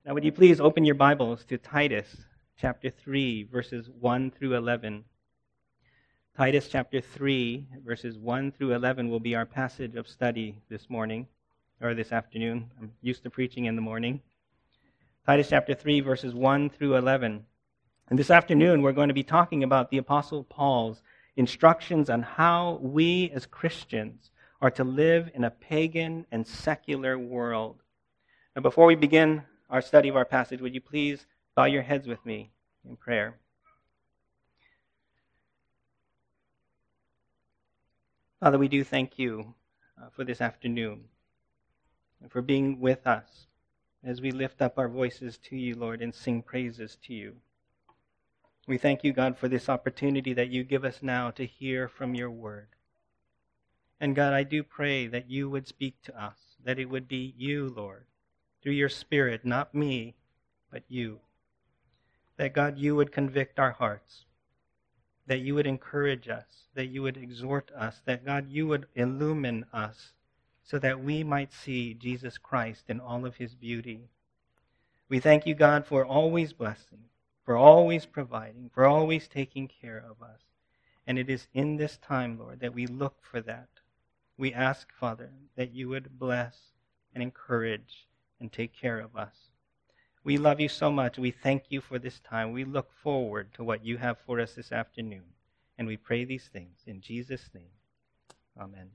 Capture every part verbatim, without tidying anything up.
Now, would you please open your Bibles to Titus chapter three, verses one through eleven. Titus chapter three, verses one through eleven will be our passage of study this morning, or this afternoon. I'm used to preaching in the morning. Titus chapter three, verses one through eleven. And this afternoon, we're going to be talking about the Apostle Paul's instructions on how we as Christians are to live in a pagan and secular world. Now, before we begin our study of our passage, would you please bow your heads with me in prayer? Father, we do thank you uh, for this afternoon and for being with us as we lift up our voices to you, Lord, and sing praises to you. We thank you, God, for this opportunity that you give us now to hear from your word. And God, I do pray that you would speak to us, that it would be you, Lord, through your Spirit, not me, but you. That, God, you would convict our hearts, that you would encourage us, that you would exhort us, that, God, you would illumine us so that we might see Jesus Christ in all of his beauty. We thank you, God, for always blessing, for always providing, for always taking care of us. And it is in this time, Lord, that we look for that. We ask, Father, that you would bless and encourage and take care of us. We love you so much. We thank you for this time. We look forward to what you have for us this afternoon. And we pray these things in Jesus' name. Amen.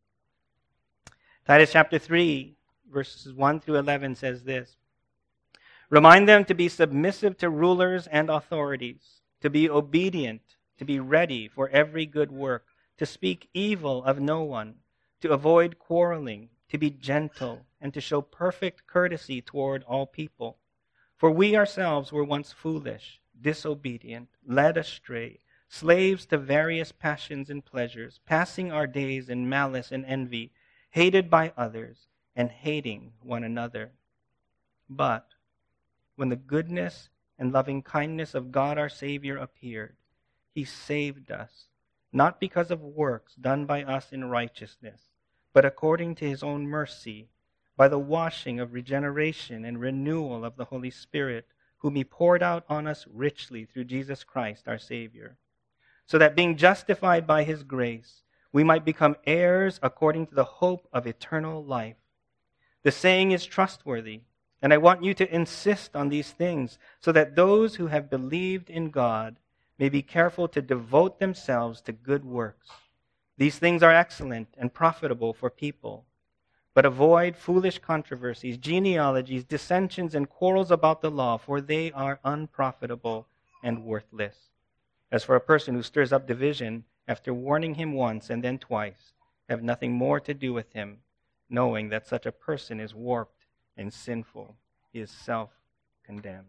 Titus chapter three, verses one through eleven says this: Remind them to be submissive to rulers and authorities, to be obedient, to be ready for every good work, to speak evil of no one, to avoid quarreling, to be gentle, and to show perfect courtesy toward all people. For we ourselves were once foolish, disobedient, led astray, slaves to various passions and pleasures, passing our days in malice and envy, hated by others, and hating one another. But when the goodness and loving kindness of God our Savior appeared, he saved us, not because of works done by us in righteousness, but according to his own mercy, by the washing of regeneration and renewal of the Holy Spirit, whom he poured out on us richly through Jesus Christ our Savior, so that being justified by his grace, we might become heirs according to the hope of eternal life. The saying is trustworthy, and I want you to insist on these things, so that those who have believed in God may be careful to devote themselves to good works. These things are excellent and profitable for people. But avoid foolish controversies, genealogies, dissensions, and quarrels about the law, for they are unprofitable and worthless. As for a person who stirs up division, after warning him once and then twice, have nothing more to do with him, knowing that such a person is warped and sinful. He is self-condemned.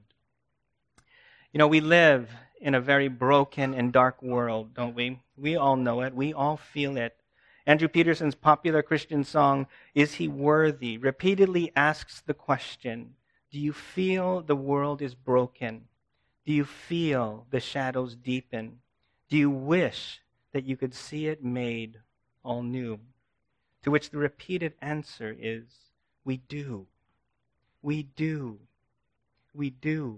You know, we live in a very broken and dark world, don't we? We all know it. We all feel it. Andrew Peterson's popular Christian song, Is He Worthy?, repeatedly asks the question, do you feel the world is broken? Do you feel the shadows deepen? Do you wish that you could see it made all new? To which the repeated answer is, we do. We do. We do.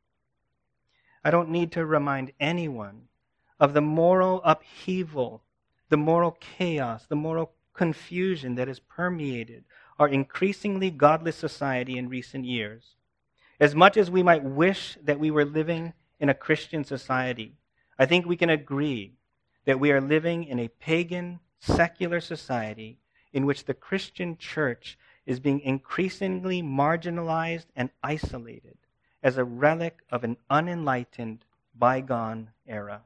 I don't need to remind anyone of the moral upheaval, the moral chaos, the moral confusion that has permeated our increasingly godless society in recent years. As much as we might wish that we were living in a Christian society, I think we can agree that we are living in a pagan, secular society in which the Christian church is being increasingly marginalized and isolated as a relic of an unenlightened, bygone era.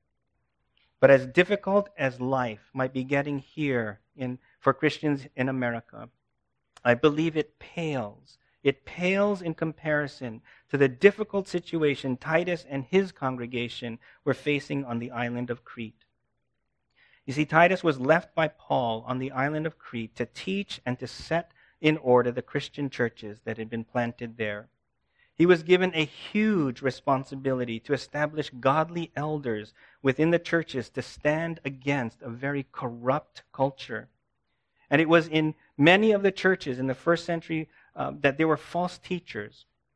But as difficult as life might be getting here in, for Christians in America, I believe it pales. It pales in comparison to the difficult situation Titus and his congregation were facing on the island of Crete. You see, Titus was left by Paul on the island of Crete to teach and to set in order the Christian churches that had been planted there. He was given a huge responsibility to establish godly elders within the churches to stand against a very corrupt culture. And it was in many of the churches in the first century uh, that there were false teachers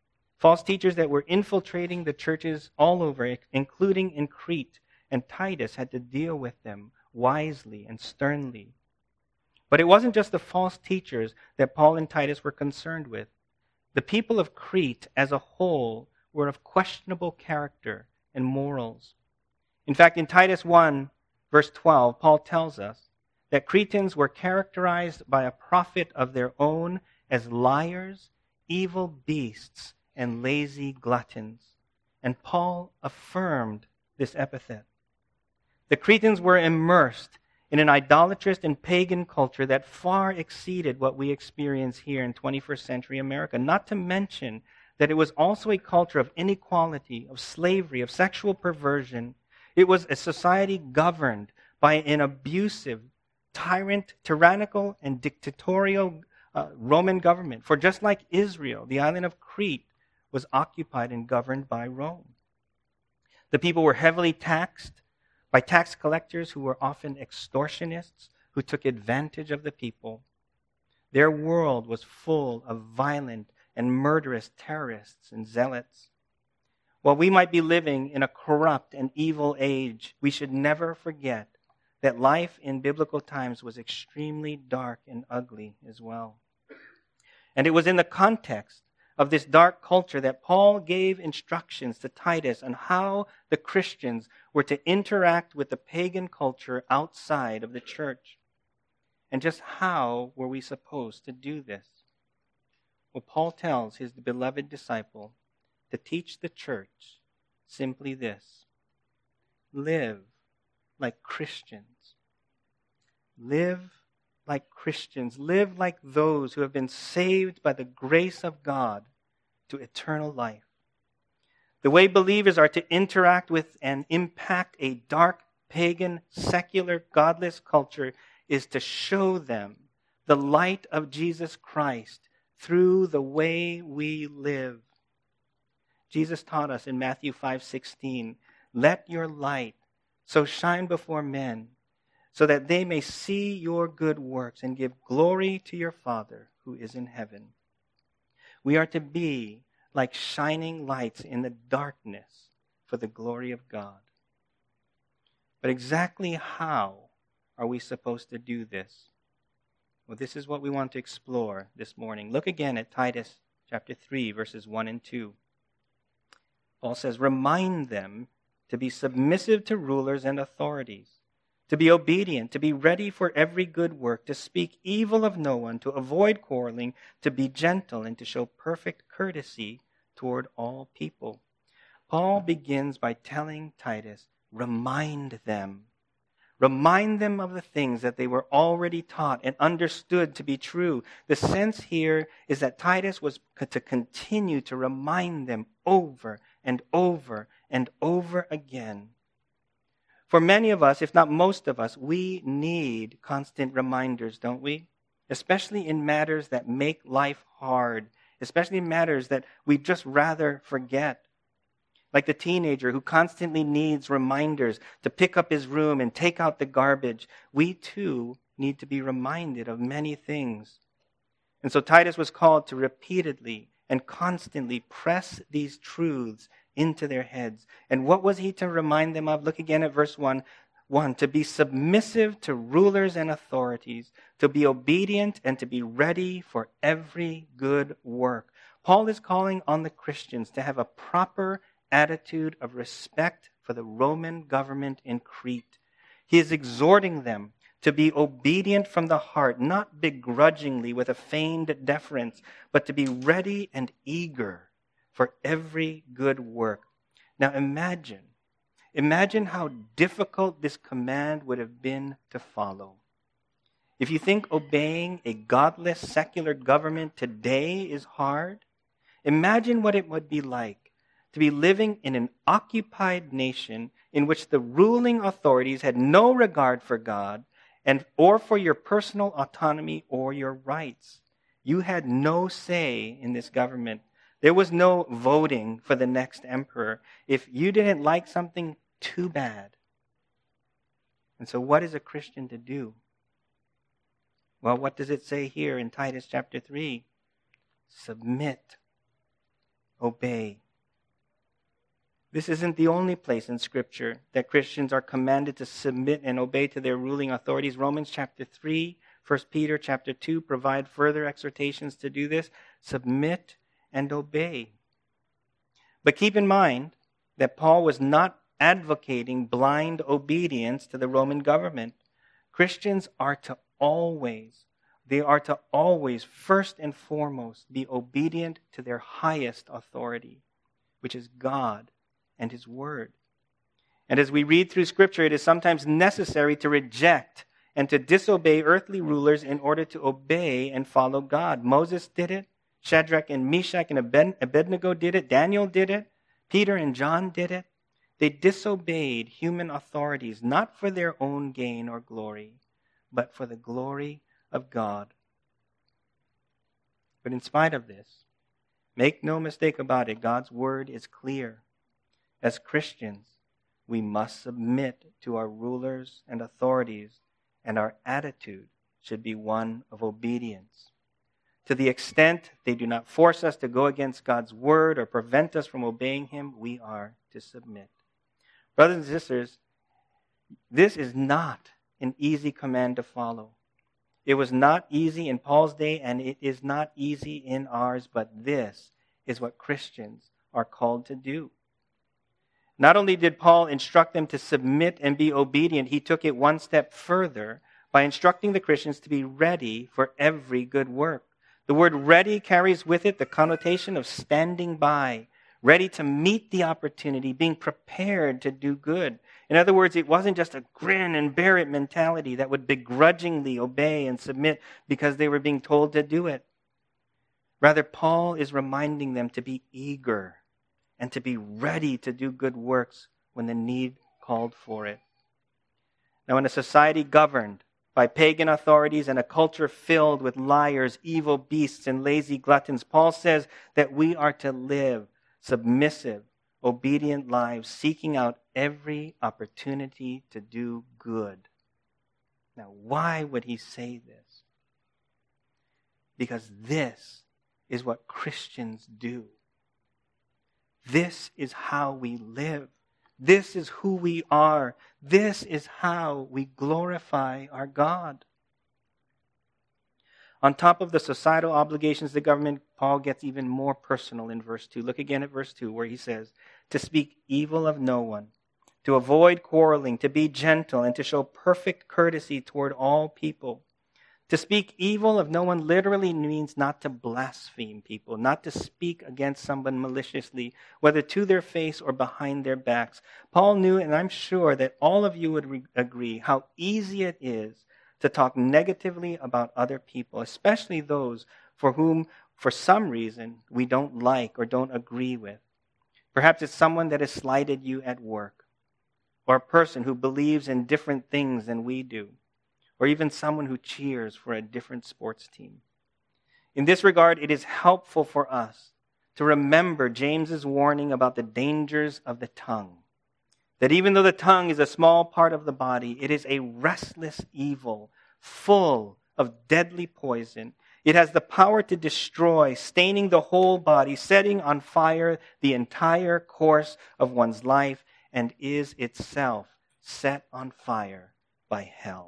false teachers that were infiltrating the churches all over, including in Crete, and Titus had to deal with them wisely and sternly. But it wasn't just the false teachers that Paul and Titus were concerned with. The people of Crete as a whole were of questionable character and morals. In fact, in Titus one, verse twelve, Paul tells us that Cretans were characterized by a prophet of their own as liars, evil beasts, and lazy gluttons. And Paul affirmed this epithet. The Cretans were immersed in an idolatrous and pagan culture that far exceeded what we experience here in twenty-first century America, not to mention that it was also a culture of inequality, of slavery, of sexual perversion. It was a society governed by an abusive, tyrant, tyrannical, and dictatorial uh, Roman government. For just like Israel, the island of Crete was occupied and governed by Rome. The people were heavily taxed by tax collectors who were often extortionists who took advantage of the people. Their world was full of violent and murderous terrorists and zealots. While we might be living in a corrupt and evil age, we should never forget that life in biblical times was extremely dark and ugly as well. And it was in the context of this dark culture that Paul gave instructions to Titus on how the Christians were to interact with the pagan culture outside of the church. And just how were we supposed to do this? Well, Paul tells his beloved disciple to teach the church simply this: live like Christians. Live like Christians. Live like those who have been saved by the grace of God to eternal life. The way believers are to interact with and impact a dark, pagan, secular, godless culture is to show them the light of Jesus Christ through the way we live. Jesus taught us in Matthew five sixteen, "Let your light so shine before men, so that they may see your good works and give glory to your Father who is in heaven." We are to be like shining lights in the darkness for the glory of God. But exactly how are we supposed to do this? Well, this is what we want to explore this morning. Look again at Titus chapter three, verses one and two. Paul says, "Remind them to be submissive to rulers and authorities, to be obedient, to be ready for every good work, to speak evil of no one, to avoid quarreling, to be gentle, and to show perfect courtesy toward all people." Paul begins by telling Titus, remind them. Remind them of the things that they were already taught and understood to be true. The sense here is that Titus was to continue to remind them over and over and over again. For many of us, if not most of us, we need constant reminders, don't we? Especially in matters that make life hard, especially in matters that we'd just rather forget. Like the teenager who constantly needs reminders to pick up his room and take out the garbage. We too need to be reminded of many things. And so Titus was called to repeatedly and constantly press these truths into their heads. And what was he to remind them of? Look again at verse one. One, to be submissive to rulers and authorities, to be obedient and to be ready for every good work. Paul is calling on the Christians to have a proper attitude of respect for the Roman government in Crete. He is exhorting them to be obedient from the heart, not begrudgingly with a feigned deference, but to be ready and eager for every good work. Now imagine, imagine how difficult this command would have been to follow. If you think obeying a godless secular government today is hard, imagine what it would be like to be living in an occupied nation in which the ruling authorities had no regard for God and or for your personal autonomy or your rights. You had no say in this government. There was no voting for the next emperor. If you didn't like something, too bad. And so what is a Christian to do? Well, what does it say here in Titus chapter three? Submit. obey. This isn't the only place in Scripture that Christians are commanded to submit and obey to their ruling authorities. Romans chapter three, First Peter chapter two provide further exhortations to do this. Submit and obey. But keep in mind that Paul was not advocating blind obedience to the Roman government. Christians are to always, they are to always, first and foremost, be obedient to their highest authority, which is God and His Word. And as we read through Scripture, it is sometimes necessary to reject and to disobey earthly rulers in order to obey and follow God. Moses did it. Shadrach and Meshach and Abednego did it. Daniel did it. Peter and John did it. They disobeyed human authorities, not for their own gain or glory, but for the glory of God. But in spite of this, make no mistake about it, God's word is clear. As Christians, we must submit to our rulers and authorities, and our attitude should be one of obedience. To the extent they do not force us to go against God's word or prevent us from obeying Him, we are to submit. Brothers and sisters, this is not an easy command to follow. It was not easy in Paul's day, and it is not easy in ours, but this is what Christians are called to do. Not only did Paul instruct them to submit and be obedient, he took it one step further by instructing the Christians to be ready for every good work. The word ready carries with it the connotation of standing by, ready to meet the opportunity, being prepared to do good. In other words, it wasn't just a grin and bear it mentality that would begrudgingly obey and submit because they were being told to do it. Rather, Paul is reminding them to be eager and to be ready to do good works when the need called for it. Now, in a society governed by pagan authorities and a culture filled with liars, evil beasts, and lazy gluttons, Paul says that we are to live submissive, obedient lives, seeking out every opportunity to do good. Now, why would he say this? Because this is what Christians do. This is how we live. This is who we are. This is how we glorify our God. On top of the societal obligations of the government, Paul gets even more personal in verse two. Look again at verse two where he says, to speak evil of no one, to avoid quarreling, to be gentle, and to show perfect courtesy toward all people. To speak evil of no one literally means not to blaspheme people, not to speak against someone maliciously, whether to their face or behind their backs. Paul knew, and I'm sure that all of you would re- agree, how easy it is to talk negatively about other people, especially those for whom, for some reason, we don't like or don't agree with. Perhaps it's someone that has slighted you at work, or a person who believes in different things than we do, or even someone who cheers for a different sports team. In this regard, it is helpful for us to remember James's warning about the dangers of the tongue. That even though the tongue is a small part of the body, it is a restless evil, full of deadly poison. It has the power to destroy, staining the whole body, setting on fire the entire course of one's life, and is itself set on fire by hell.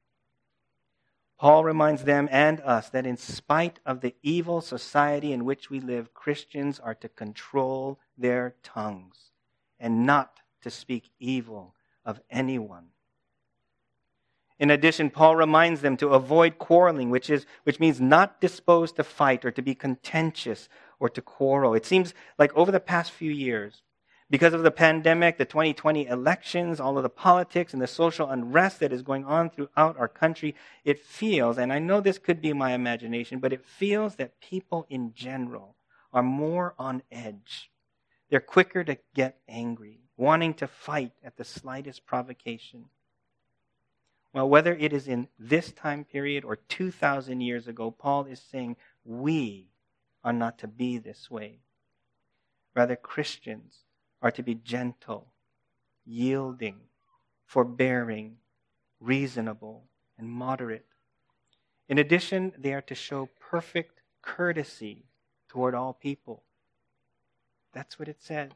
Paul reminds them and us that in spite of the evil society in which we live, Christians are to control their tongues and not to speak evil of anyone. In addition, Paul reminds them to avoid quarreling, which is which means not disposed to fight or to be contentious or to quarrel. It seems like over the past few years, because of the pandemic, the twenty twenty elections, all of the politics and the social unrest that is going on throughout our country, it feels, and I know this could be my imagination, but it feels that people in general are more on edge. They're quicker to get angry, wanting to fight at the slightest provocation. Well, whether it is in this time period or two thousand years ago, Paul is saying we are not to be this way. Rather, Christians are to be gentle, yielding, forbearing, reasonable, and moderate. In addition, they are to show perfect courtesy toward all people. That's what it says.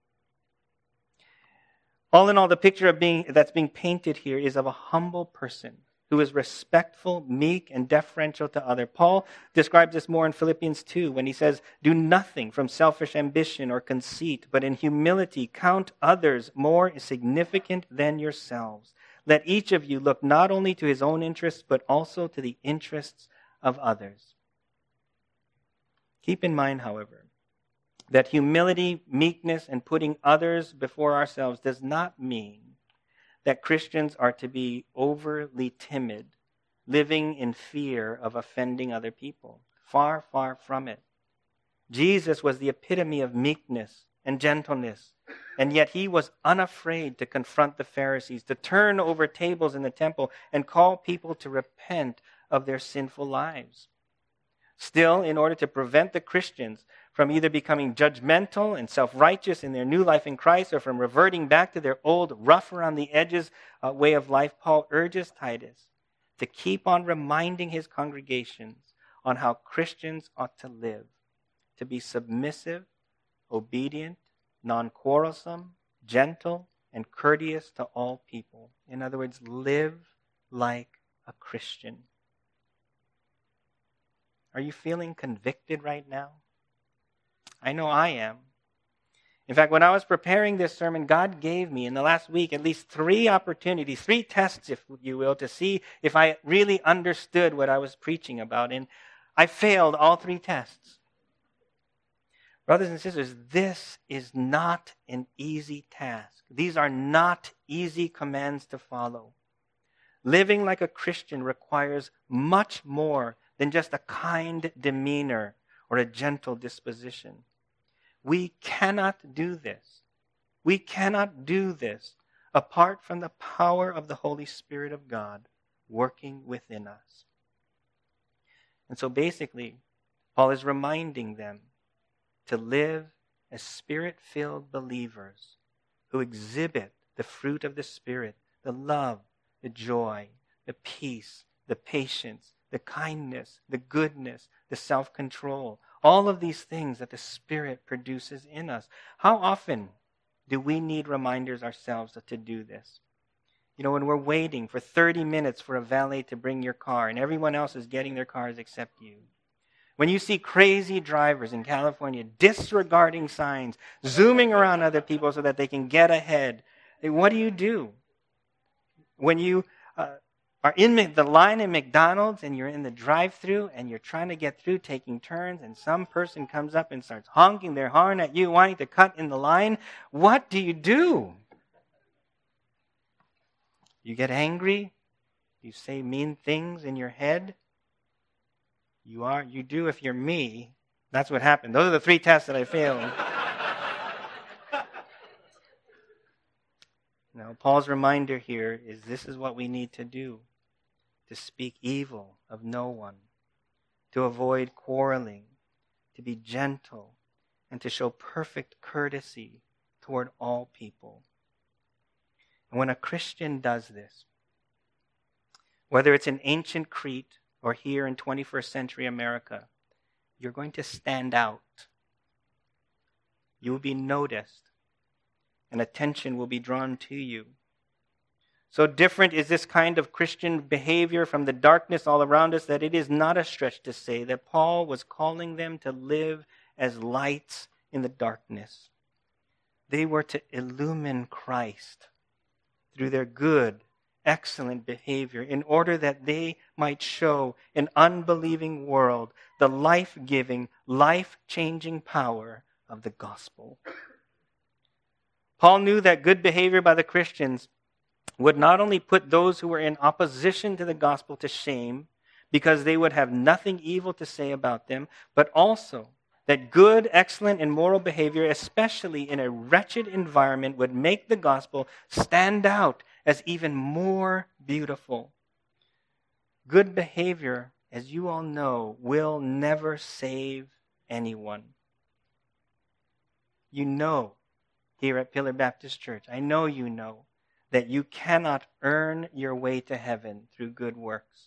All in all, the picture of being that's being painted here is of a humble person who is respectful, meek, and deferential to others. Paul describes this more in Philippians two when he says, "Do nothing from selfish ambition or conceit, but in humility count others more significant than yourselves. Let each of you look not only to his own interests, but also to the interests of others." Keep in mind, however, that humility, meekness, and putting others before ourselves does not mean that Christians are to be overly timid, living in fear of offending other people. Far, far from it. Jesus was the epitome of meekness and gentleness, and yet he was unafraid to confront the Pharisees, to turn over tables in the temple, and call people to repent of their sinful lives. Still, in order to prevent the Christians from either becoming judgmental and self-righteous in their new life in Christ or from reverting back to their old, rough around the edges uh, way of life, Paul urges Titus to keep on reminding his congregations on how Christians ought to live, to be submissive, obedient, non-quarrelsome, gentle, and courteous to all people. In other words, live like a Christian. Are you feeling convicted right now? I know I am. In fact, when I was preparing this sermon, God gave me in the last week at least three opportunities, three tests, if you will, to see if I really understood what I was preaching about. And I failed all three tests. Brothers and sisters, this is not an easy task. These are not easy commands to follow. Living like a Christian requires much more than just a kind demeanor or a gentle disposition. We cannot do this. We cannot do this apart from the power of the Holy Spirit of God working within us. And so basically, Paul is reminding them to live as Spirit-filled believers who exhibit the fruit of the Spirit, the love, the joy, the peace, the patience, the kindness, the goodness, the self-control. All of these things that the Spirit produces in us. How often do we need reminders ourselves to do this? You know, when we're waiting for thirty minutes for a valet to bring your car and everyone else is getting their cars except you. When you see crazy drivers in California disregarding signs, zooming around other people so that they can get ahead, what do you do? When you uh, are in the line in McDonald's and you're in the drive-thru and you're trying to get through taking turns and some person comes up and starts honking their horn at you wanting to cut in the line, what do you do? You get angry? You say mean things in your head? You are, you do if you're me. That's what happened. Those are the three tests that I failed. Now, Paul's reminder here is this is what we need to do. To speak evil of no one. To avoid quarreling. To be gentle. And to show perfect courtesy toward all people. And when a Christian does this, whether it's in ancient Crete or here in twenty-first century America, you're going to stand out. You will be noticed, and attention will be drawn to you. So different is this kind of Christian behavior from the darkness all around us that it is not a stretch to say that Paul was calling them to live as lights in the darkness. They were to illumine Christ through their good, excellent behavior in order that they might show an unbelieving world the life-giving, life-changing power of the gospel. Paul knew that good behavior by the Christians would not only put those who were in opposition to the gospel to shame because they would have nothing evil to say about them, but also that good, excellent, and moral behavior, especially in a wretched environment, would make the gospel stand out as even more beautiful. Good behavior, as you all know, will never save anyone. You know, here at Pillar Baptist Church, I know you know that you cannot earn your way to heaven through good works.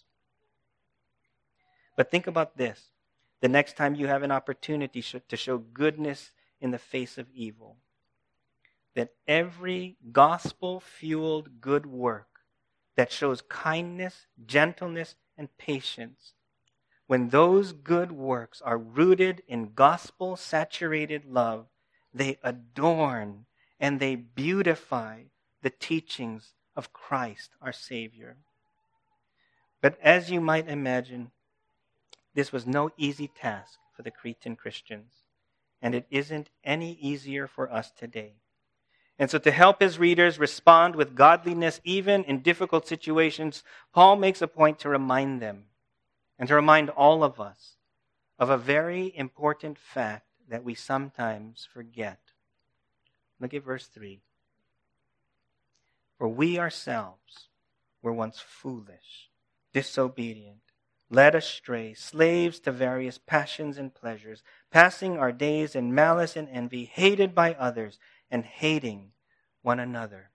But think about this. The next time you have an opportunity to show goodness in the face of evil. That every gospel-fueled good work that shows kindness, gentleness, and patience, when those good works are rooted in gospel-saturated love, they adorn and they beautify the teachings of Christ, our Savior. But as you might imagine, this was no easy task for the Cretan Christians, and it isn't any easier for us today. And so to help his readers respond with godliness even in difficult situations, Paul makes a point to remind them and to remind all of us of a very important fact that we sometimes forget. Look at verse three. For we ourselves were once foolish, disobedient, led astray, slaves to various passions and pleasures, passing our days in malice and envy, hated by others, and hating one another.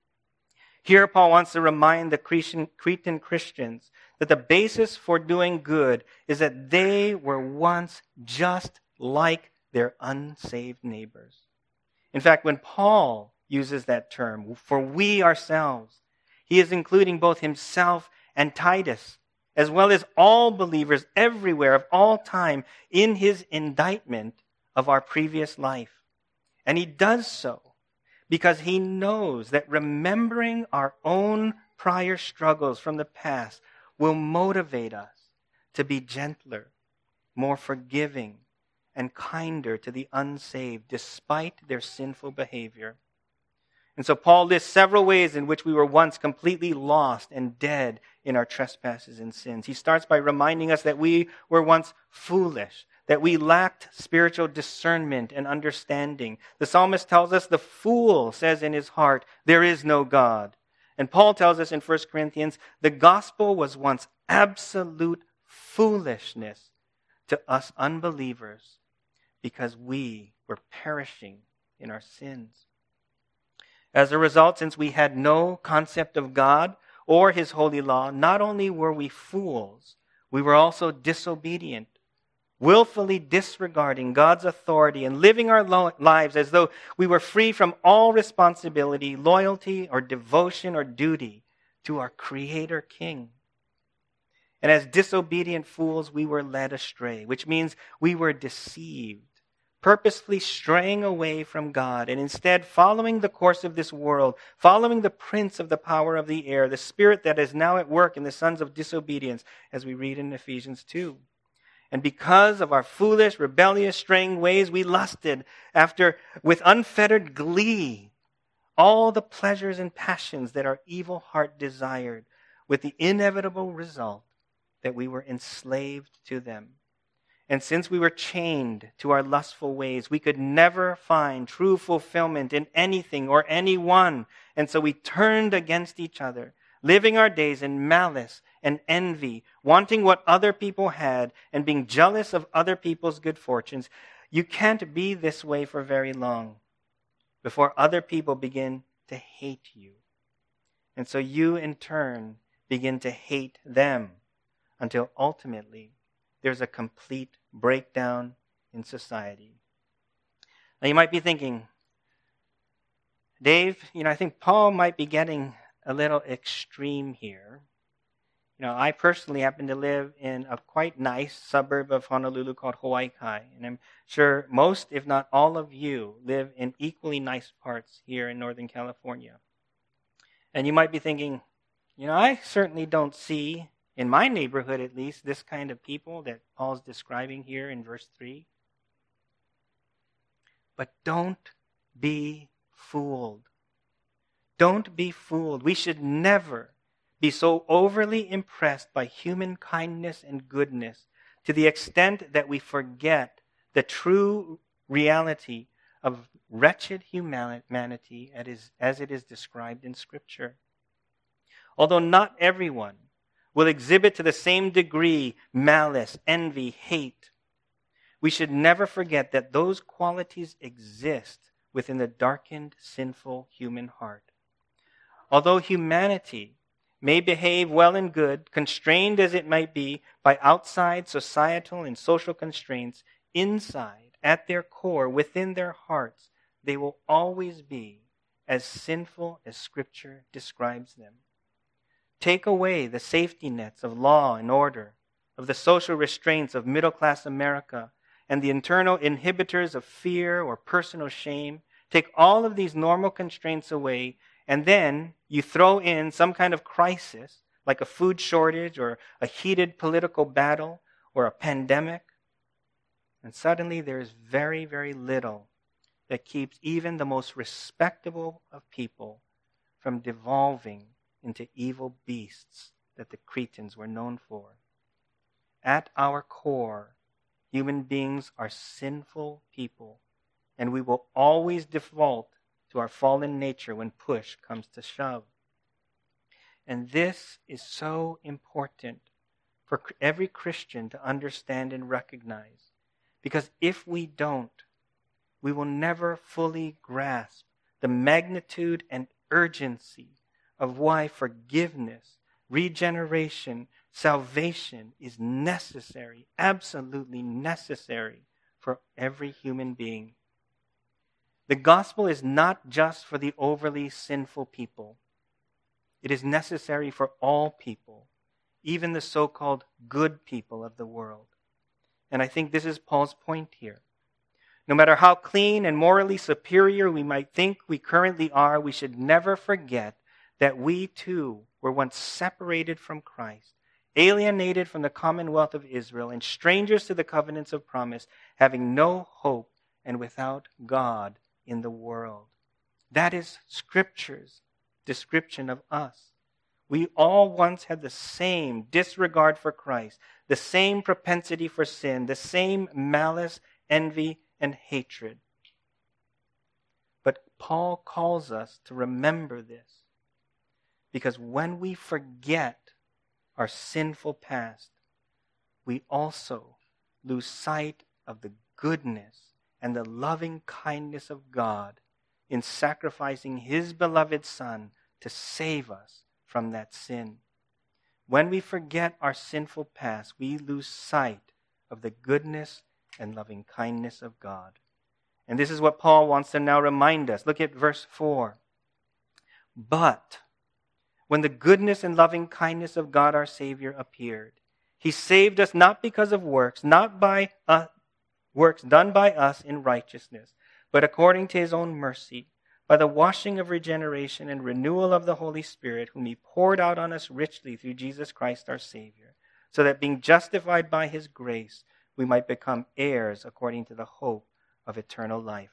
Here Paul wants to remind the Cretan, Cretan Christians that the basis for doing good is that they were once just like their unsaved neighbors. In fact, when Paul uses that term, for we ourselves, he is including both himself and Titus, as well as all believers everywhere of all time in his indictment of our previous life. And he does so because he knows that remembering our own prior struggles from the past will motivate us to be gentler, more forgiving, and kinder to the unsaved despite their sinful behavior. And so Paul lists several ways in which we were once completely lost and dead in our trespasses and sins. He starts by reminding us that we were once foolish, that we lacked spiritual discernment and understanding. The psalmist tells us the fool says in his heart, there is no God. And Paul tells us in First Corinthians, the gospel was once absolute foolishness to us unbelievers because we were perishing in our sins. As a result, since we had no concept of God or his holy law, not only were we fools, we were also disobedient, willfully disregarding God's authority and living our lo- lives as though we were free from all responsibility, loyalty, or devotion or duty to our Creator King. And as disobedient fools, we were led astray, which means we were deceived, purposefully straying away from God and instead following the course of this world, following the prince of the power of the air, the spirit that is now at work in the sons of disobedience, as we read in Ephesians two. And because of our foolish, rebellious, straying ways, we lusted after, with unfettered glee, all the pleasures and passions that our evil heart desired, with the inevitable result that we were enslaved to them. And since we were chained to our lustful ways, we could never find true fulfillment in anything or anyone. And so we turned against each other, living our days in malice and envy, wanting what other people had and being jealous of other people's good fortunes. You can't be this way for very long before other people begin to hate you. And so you in turn begin to hate them until ultimately there's a complete breakdown in society. Now you might be thinking, Dave, you know, I think Paul might be getting a little extreme here. You know, I personally happen to live in a quite nice suburb of Honolulu called Hawaii Kai, and I'm sure most, if not all of you, live in equally nice parts here in Northern California. And you might be thinking, you know, I certainly don't see, in my neighborhood at least, this kind of people that Paul's describing here in verse three. But don't be fooled. Don't be fooled. We should never be so overly impressed by human kindness and goodness to the extent that we forget the true reality of wretched humanity as it is described in Scripture. Although not everyone will exhibit to the same degree malice, envy, hate, we should never forget that those qualities exist within the darkened, sinful human heart. Although humanity may behave well and good, constrained as it might be by outside societal and social constraints, inside, at their core, within their hearts, they will always be as sinful as Scripture describes them. Take away the safety nets of law and order, of the social restraints of middle-class America, and the internal inhibitors of fear or personal shame. Take all of these normal constraints away, and then you throw in some kind of crisis, like a food shortage or a heated political battle or a pandemic, and suddenly there is very, very little that keeps even the most respectable of people from devolving into evil beasts that the Cretans were known for. At our core, human beings are sinful people, and we will always default to our fallen nature when push comes to shove. And this is so important for every Christian to understand and recognize, because if we don't, we will never fully grasp the magnitude and urgency of why forgiveness, regeneration, salvation is necessary, absolutely necessary for every human being. The gospel is not just for the overly sinful people. It is necessary for all people, even the so-called good people of the world. And I think this is Paul's point here. No matter how clean and morally superior we might think we currently are, we should never forget that we too were once separated from Christ, alienated from the commonwealth of Israel, and strangers to the covenants of promise, having no hope and without God in the world. That is Scripture's description of us. We all once had the same disregard for Christ, the same propensity for sin, the same malice, envy, and hatred. But Paul calls us to remember this, because when we forget our sinful past, we also lose sight of the goodness and the loving kindness of God in sacrificing His beloved Son to save us from that sin. When we forget our sinful past, we lose sight of the goodness and loving kindness of God. And this is what Paul wants to now remind us. Look at verse four. But when the goodness and loving kindness of God our Savior appeared, He saved us not because of works, not by uh, works done by us in righteousness, but according to His own mercy, by the washing of regeneration and renewal of the Holy Spirit, whom He poured out on us richly through Jesus Christ our Savior, so that being justified by His grace, we might become heirs according to the hope of eternal life.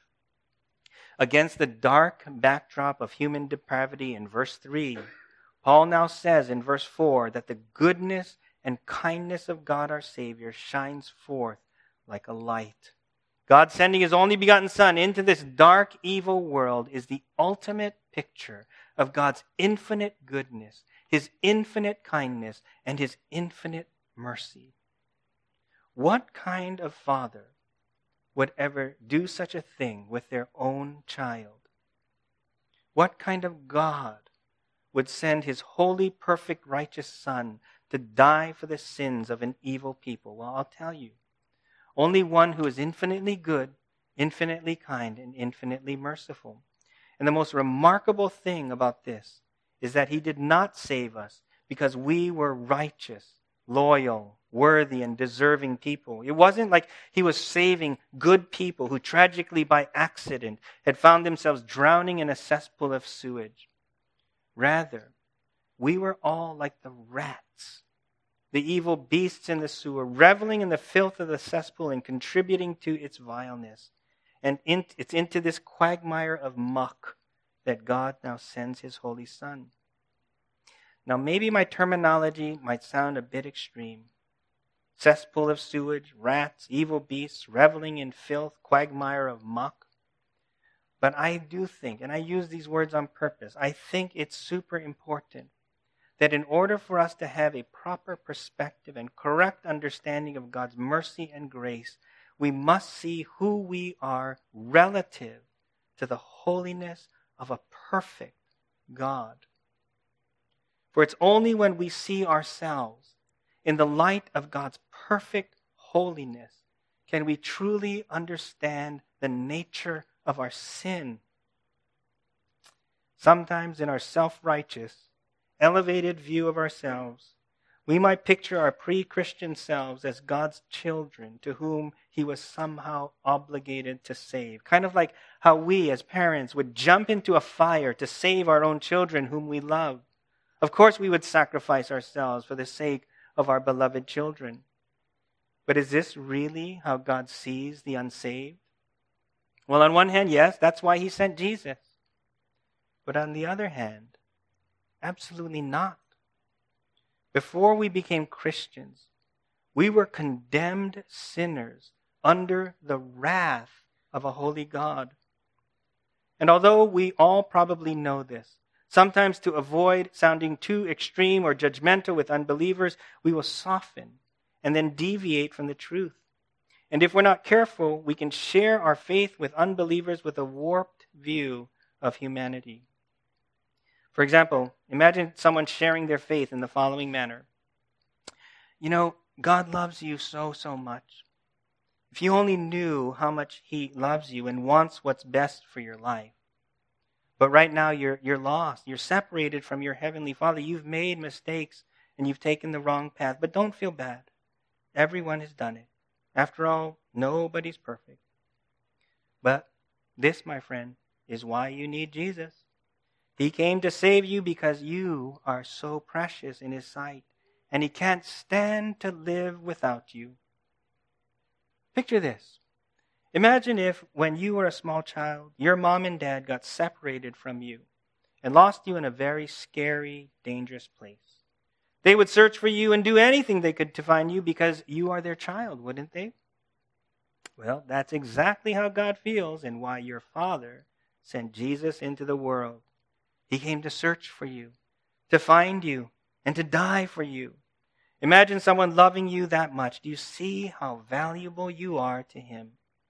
Against the dark backdrop of human depravity in verse three, Paul now says in verse four that the goodness and kindness of God our Savior shines forth like a light. God sending His only begotten Son into this dark, evil world is the ultimate picture of God's infinite goodness, His infinite kindness, and His infinite mercy. What kind of father would ever do such a thing with their own child? What kind of God would send His holy, perfect, righteous Son to die for the sins of an evil people? Well, I'll tell you. Only one who is infinitely good, infinitely kind, and infinitely merciful. And the most remarkable thing about this is that He did not save us because we were righteous, loyal, worthy, and deserving people. It wasn't like He was saving good people who tragically by accident had found themselves drowning in a cesspool of sewage. Rather, we were all like the rats, the evil beasts in the sewer, reveling in the filth of the cesspool and contributing to its vileness. And in, it's into this quagmire of muck that God now sends His Holy Son. Now, maybe my terminology might sound a bit extreme. Cesspool of sewage, rats, evil beasts, reveling in filth, quagmire of muck. But I do think, and I use these words on purpose, I think it's super important that in order for us to have a proper perspective and correct understanding of God's mercy and grace, we must see who we are relative to the holiness of a perfect God. For it's only when we see ourselves in the light of God's perfect holiness can we truly understand the nature of our sin. Sometimes in our self-righteous, elevated view of ourselves, we might picture our pre-Christian selves as God's children to whom he was somehow obligated to save. Kind of like how we as parents would jump into a fire to save our own children whom we love. Of course we would sacrifice ourselves for the sake of our beloved children. But is this really how God sees the unsaved? Well, on one hand, yes, that's why he sent Jesus. But on the other hand, absolutely not. Before we became Christians, we were condemned sinners under the wrath of a holy God. And although we all probably know this, sometimes to avoid sounding too extreme or judgmental with unbelievers, we will soften and then deviate from the truth. And if we're not careful, we can share our faith with unbelievers with a warped view of humanity. For example, imagine someone sharing their faith in the following manner. You know, God loves you so, so much. If you only knew how much he loves you and wants what's best for your life. But right now you're, you're lost. You're separated from your heavenly Father. You've made mistakes and you've taken the wrong path. But don't feel bad. Everyone has done it. After all, nobody's perfect. But this, my friend, is why you need Jesus. He came to save you because you are so precious in his sight, and he can't stand to live without you. Picture this. Imagine if, when you were a small child, your mom and dad got separated from you and lost you in a very scary, dangerous place. They would search for you and do anything they could to find you because you are their child, wouldn't they? Well, that's exactly how God feels and why your Father sent Jesus into the world. He came to search for you, to find you, and to die for you. Imagine someone loving you that much. Do you see how valuable you are to him?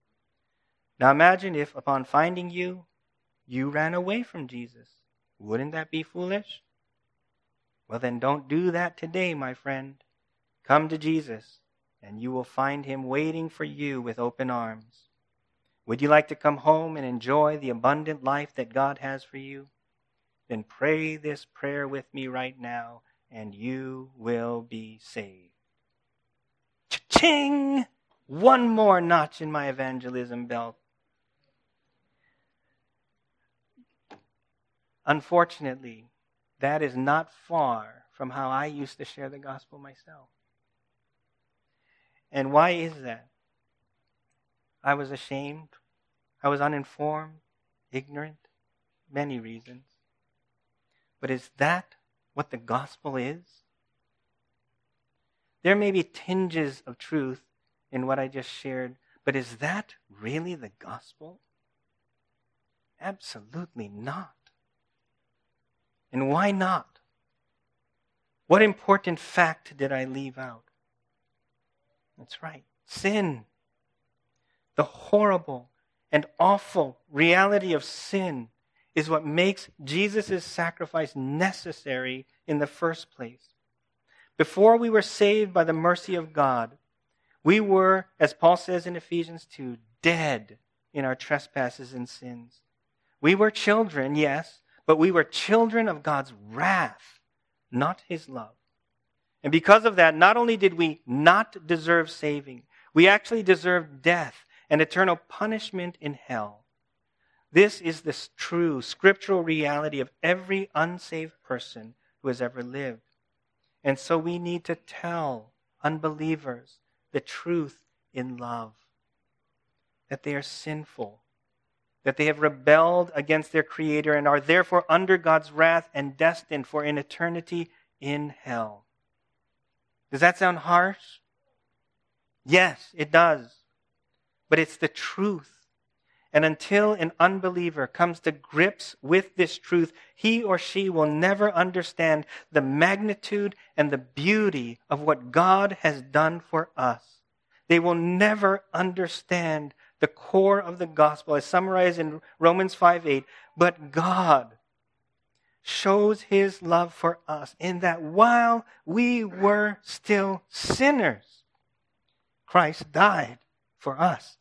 Now imagine if, upon finding you, you ran away from Jesus. Wouldn't that be foolish? Well, then don't do that today, my friend. Come to Jesus, and you will find him waiting for you with open arms. Would you like to come home and enjoy the abundant life that God has for you? Then pray this prayer with me right now, and you will be saved. Cha-ching! One more notch in my evangelism belt. Unfortunately, that is not far from how I used to share the gospel myself. And why is that? I was ashamed. I was uninformed, ignorant, many reasons. But is that what the gospel is? There may be tinges of truth in what I just shared, but is that really the gospel? Absolutely not. And why not? What important fact did I leave out? That's right, sin. The horrible and awful reality of sin is what makes Jesus' sacrifice necessary in the first place. Before we were saved by the mercy of God, we were, as Paul says in Ephesians two, dead in our trespasses and sins. We were children, yes, but we were children of God's wrath, not his love. And because of that, not only did we not deserve saving, we actually deserved death and eternal punishment in hell. This is the true scriptural reality of every unsaved person who has ever lived. And so we need to tell unbelievers the truth in love. That they are sinful. That they have rebelled against their Creator and are therefore under God's wrath and destined for an eternity in hell. Does that sound harsh? Yes, it does. But it's the truth. And until an unbeliever comes to grips with this truth, he or she will never understand the magnitude and the beauty of what God has done for us. They will never understand the core of the gospel, as summarized in Romans five eight. But God shows his love for us in that while we were still sinners, Christ died for us.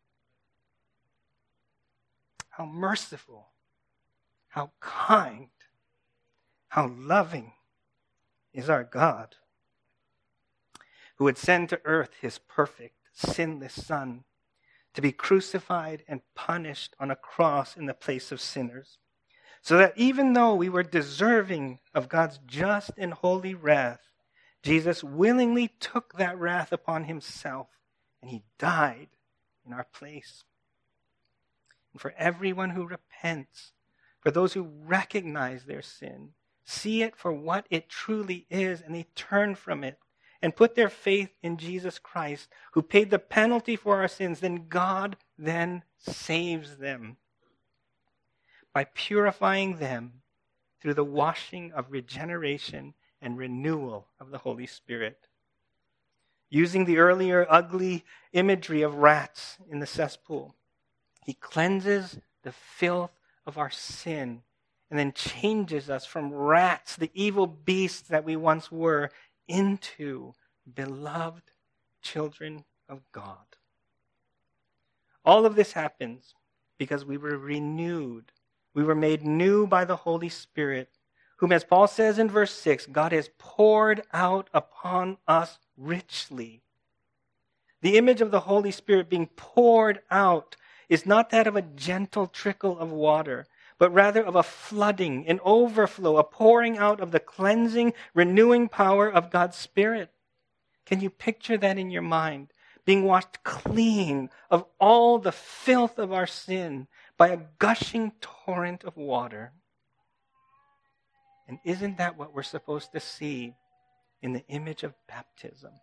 How merciful, how kind, how loving is our God, who would send to earth his perfect, sinless Son to be crucified and punished on a cross in the place of sinners, so that even though we were deserving of God's just and holy wrath, Jesus willingly took that wrath upon himself, and he died in our place. And for everyone who repents, for those who recognize their sin, see it for what it truly is, and they turn from it and put their faith in Jesus Christ, who paid the penalty for our sins, then God then saves them by purifying them through the washing of regeneration and renewal of the Holy Spirit. Using the earlier ugly imagery of rats in the cesspool, he cleanses the filth of our sin and then changes us from rats, the evil beasts that we once were, into beloved children of God. All of this happens because we were renewed. We were made new by the Holy Spirit, whom, as Paul says in verse six, God has poured out upon us richly. The image of the Holy Spirit being poured out is not that of a gentle trickle of water, but rather of a flooding, an overflow, a pouring out of the cleansing, renewing power of God's Spirit. Can you picture that in your mind? Being washed clean of all the filth of our sin by a gushing torrent of water. And isn't that what we're supposed to see in the image of baptism?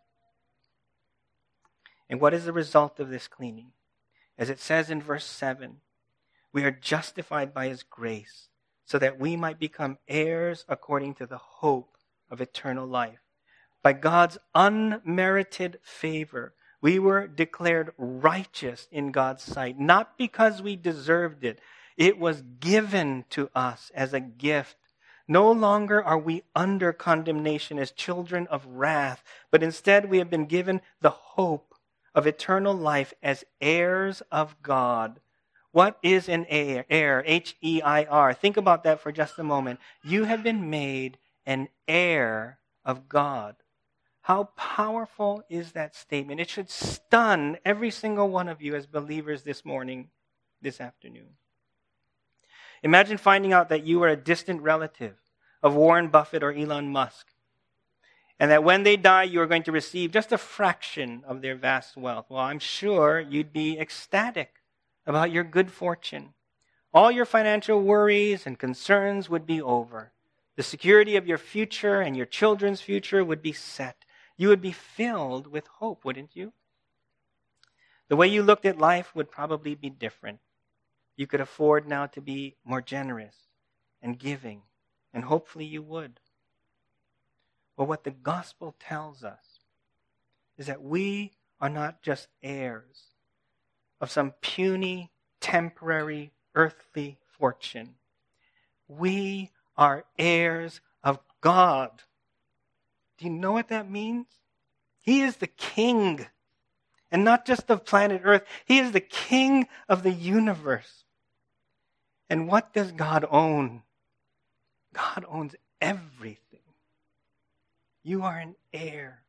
And what is the result of this cleaning? As it says in verse seven, we are justified by his grace, so that we might become heirs according to the hope of eternal life. By God's unmerited favor, we were declared righteous in God's sight, not because we deserved it. It was given to us as a gift. No longer are we under condemnation as children of wrath, but instead we have been given the hope of eternal life as heirs of God. What is an heir? Heir, H E I R. Think about that for just a moment. You have been made an heir of God. How powerful is that statement? It should stun every single one of you as believers this morning, this afternoon. Imagine finding out that you are a distant relative of Warren Buffett or Elon Musk, and that when they die, you are going to receive just a fraction of their vast wealth. Well, I'm sure you'd be ecstatic about your good fortune. All your financial worries and concerns would be over. The security of your future and your children's future would be set. You would be filled with hope, wouldn't you? The way you looked at life would probably be different. You could afford now to be more generous and giving, and hopefully you would. But what the gospel tells us is that we are not just heirs of some puny, temporary, earthly fortune. We are heirs of God. Do you know what that means? He is the king, and not just of planet Earth. He is the king of the universe. And what does God own? God owns everything. You are an heir.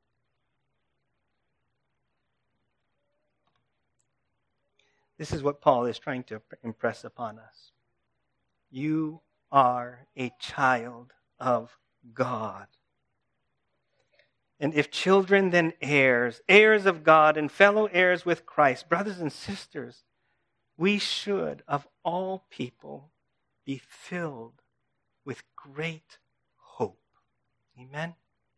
This is what Paul is trying to impress upon us. You are a child of God. And if children, then heirs, heirs of God and fellow heirs with Christ, brothers and sisters, we should, of all people, be filled with great hope. Amen?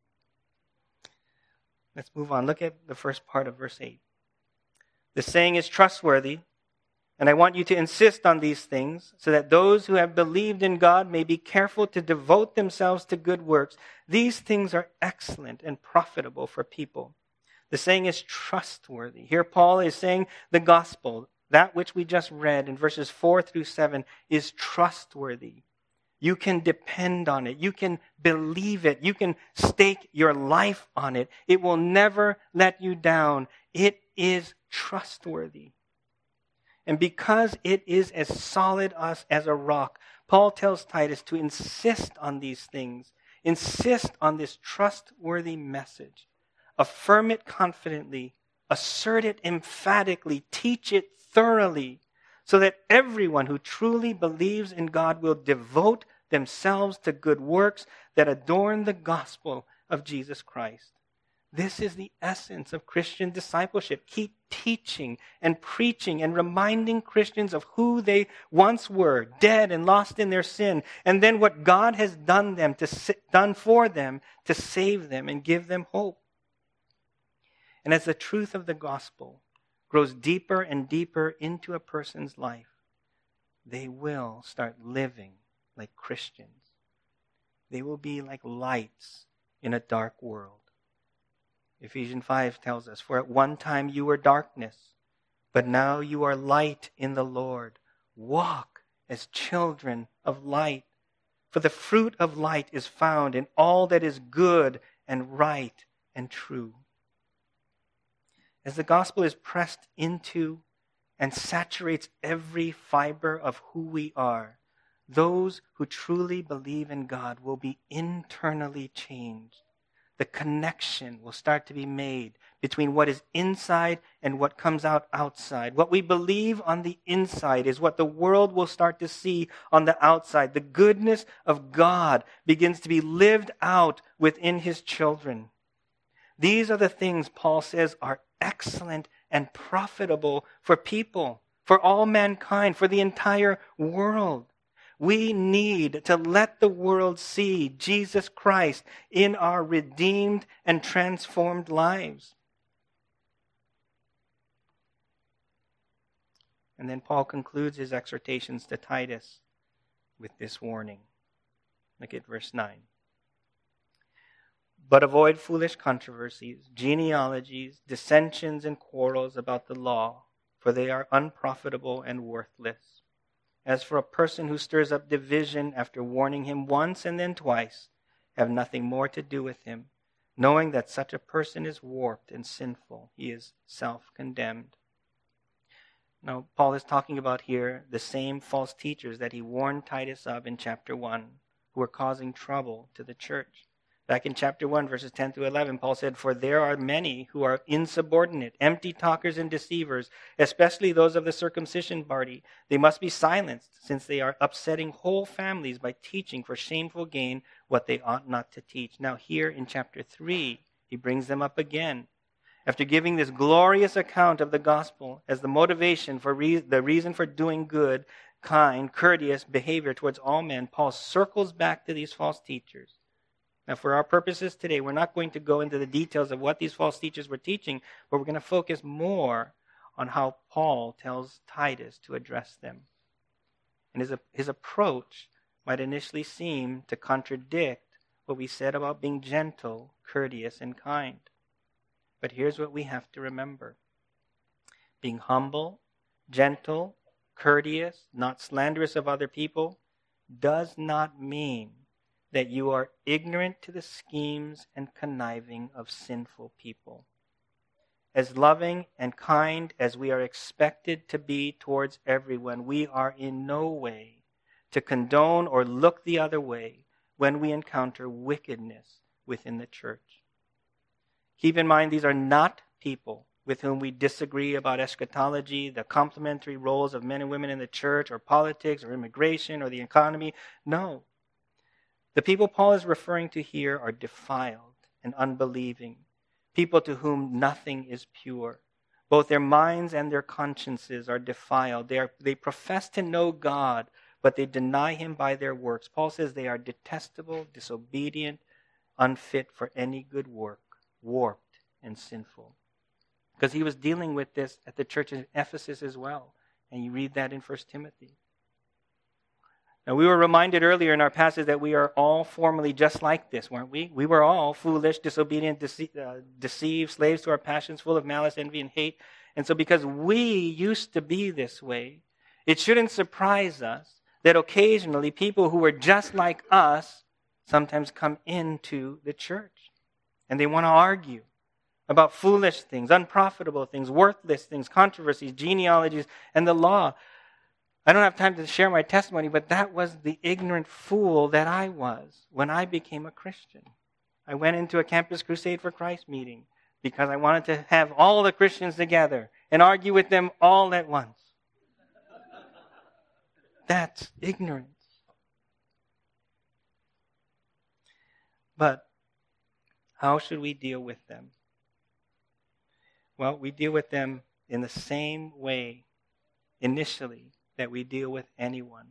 Let's move on. Look at the first part of verse eight. The saying is trustworthy, and I want you to insist on these things so that those who have believed in God may be careful to devote themselves to good works. These things are excellent and profitable for people. The saying is trustworthy. Here Paul is saying the gospel, that which we just read in verses four through seven, is trustworthy. You can depend on it. You can believe it. You can stake your life on it. It will never let you down. It is trustworthy. And because it is as solid as, as a rock, Paul tells Titus to insist on these things. Insist on this trustworthy message. Affirm it confidently. Assert it emphatically. Teach it thoroughly, so that everyone who truly believes in God will devote themselves to good works that adorn the gospel of Jesus Christ. This is the essence of Christian discipleship. Keep teaching and preaching and reminding Christians of who they once were, dead and lost in their sin, and then what God has done them to done for them to save them and give them hope. And as the truth of the gospel grows deeper and deeper into a person's life, they will start living like Christians. They will be like lights in a dark world. Ephesians five tells us, "For at one time you were darkness, but now you are light in the Lord. Walk as children of light. For the fruit of light is found in all that is good and right and true." As the gospel is pressed into and saturates every fiber of who we are, those who truly believe in God will be internally changed. The connection will start to be made between what is inside and what comes out outside. What we believe on the inside is what the world will start to see on the outside. The goodness of God begins to be lived out within his children. These are the things Paul says are excellent and profitable for people, for all mankind, for the entire world. We need to let the world see Jesus Christ in our redeemed and transformed lives. And then Paul concludes his exhortations to Titus with this warning. Look at verse nine. "But avoid foolish controversies, genealogies, dissensions, and quarrels about the law, for they are unprofitable and worthless. As for a person who stirs up division after warning him once and then twice, have nothing more to do with him, knowing that such a person is warped and sinful. He is self-condemned." Now, Paul is talking about here the same false teachers that he warned Titus of in chapter one, who were causing trouble to the church. Back in chapter one, verses ten through eleven, Paul said, "For there are many who are insubordinate, empty talkers and deceivers, especially those of the circumcision party. They must be silenced, since they are upsetting whole families by teaching for shameful gain what they ought not to teach." Now here in chapter three, he brings them up again. After giving this glorious account of the gospel as the motivation for re- the reason for doing good, kind, courteous behavior towards all men, Paul circles back to these false teachers. Now, for our purposes today, we're not going to go into the details of what these false teachers were teaching, but we're going to focus more on how Paul tells Titus to address them. And his, his approach might initially seem to contradict what we said about being gentle, courteous, and kind. But here's what we have to remember. Being humble, gentle, courteous, not slanderous of other people, does not mean that you are ignorant to the schemes and conniving of sinful people. As loving and kind as we are expected to be towards everyone, we are in no way to condone or look the other way when we encounter wickedness within the church. Keep in mind, these are not people with whom we disagree about eschatology, the complementary roles of men and women in the church, or politics, or immigration, or the economy. No. The people Paul is referring to here are defiled and unbelieving, people to whom nothing is pure. Both their minds and their consciences are defiled. They, are, they profess to know God, but they deny him by their works. Paul says they are detestable, disobedient, unfit for any good work, warped and sinful. Because he was dealing with this at the church in Ephesus as well. And you read that in First Timothy. Now, we were reminded earlier in our passage that we are all formerly just like this, weren't we? We were all foolish, disobedient, dece- uh, deceived, slaves to our passions, full of malice, envy, and hate. And so because we used to be this way, it shouldn't surprise us that occasionally people who were just like us sometimes come into the church. And they want to argue about foolish things, unprofitable things, worthless things, controversies, genealogies, and the law. I don't have time to share my testimony, but that was the ignorant fool that I was when I became a Christian. I went into a Campus Crusade for Christ meeting because I wanted to have all the Christians together and argue with them all at once. That's ignorance. But how should we deal with them? Well, we deal with them in the same way initially that we deal with anyone.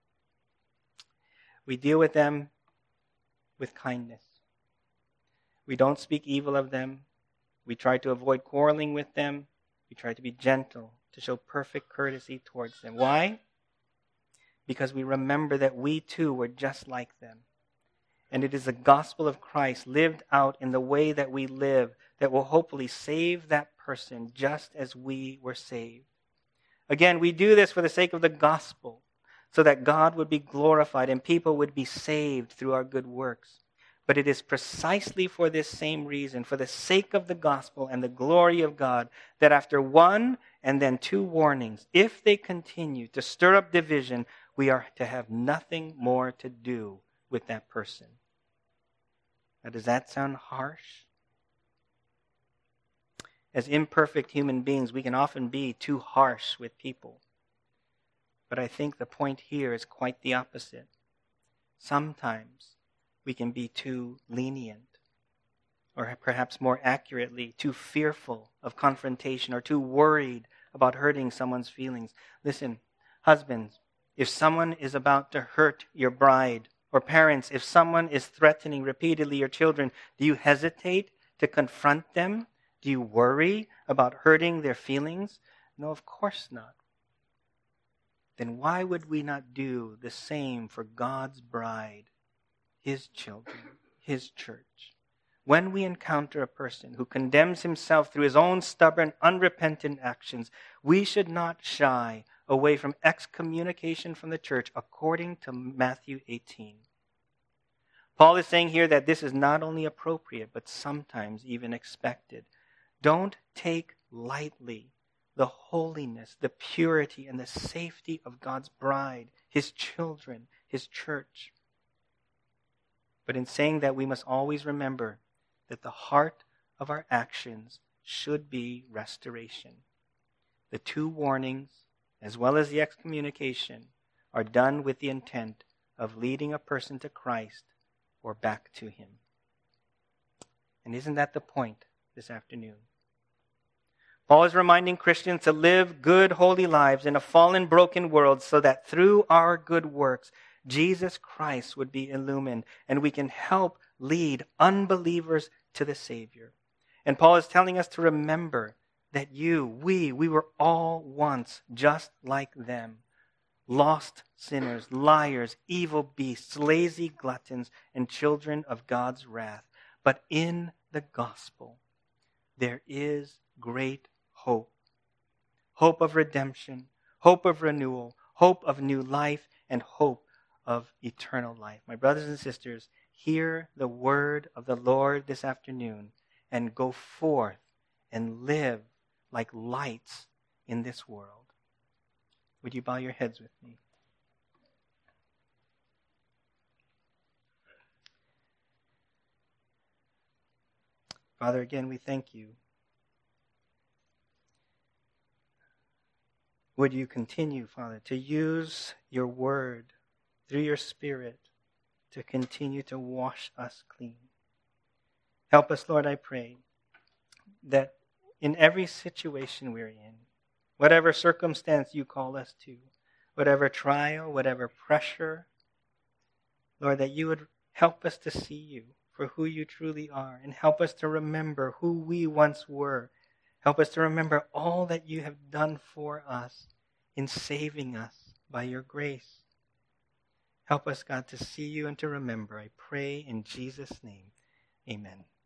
We deal with them with kindness. We don't speak evil of them. We try to avoid quarreling with them. We try to be gentle, to show perfect courtesy towards them. Why? Because we remember that we too were just like them. And it is the gospel of Christ lived out in the way that we live that will hopefully save that person just as we were saved. Again, we do this for the sake of the gospel, so that God would be glorified and people would be saved through our good works. But it is precisely for this same reason, for the sake of the gospel and the glory of God, that after one and then two warnings, if they continue to stir up division, we are to have nothing more to do with that person. Now, does that sound harsh? As imperfect human beings, we can often be too harsh with people. But I think the point here is quite the opposite. Sometimes we can be too lenient, or perhaps more accurately, too fearful of confrontation or too worried about hurting someone's feelings. Listen, husbands, if someone is about to hurt your bride, or parents, if someone is threatening repeatedly your children, do you hesitate to confront them? Do you worry about hurting their feelings? No, of course not. Then why would we not do the same for God's bride, His children, His church? When we encounter a person who condemns himself through his own stubborn, unrepentant actions, we should not shy away from excommunication from the church according to Matthew eighteen. Paul is saying here that this is not only appropriate, but sometimes even expected. Don't take lightly the holiness, the purity, and the safety of God's bride, His children, His church. But in saying that, we must always remember that the heart of our actions should be restoration. The two warnings, as well as the excommunication, are done with the intent of leading a person to Christ or back to Him. And isn't that the point this afternoon? Paul is reminding Christians to live good, holy lives in a fallen, broken world so that through our good works, Jesus Christ would be illumined and we can help lead unbelievers to the Savior. And Paul is telling us to remember that you, we, we were all once just like them. Lost sinners, liars, evil beasts, lazy gluttons, and children of God's wrath. But in the gospel, there is great hope. Hope of redemption, hope of renewal, hope of new life, and hope of eternal life. My brothers and sisters, hear the word of the Lord this afternoon and go forth and live like lights in this world. Would you bow your heads with me? Father, again, we thank you. Would you continue, Father, to use your word through your Spirit to continue to wash us clean. Help us, Lord, I pray, that in every situation we're in, whatever circumstance you call us to, whatever trial, whatever pressure, Lord, that you would help us to see you for who you truly are and help us to remember who we once were. Help us to remember all that you have done for us in saving us by your grace. Help us, God, to see you and to remember. I pray in Jesus' name. Amen.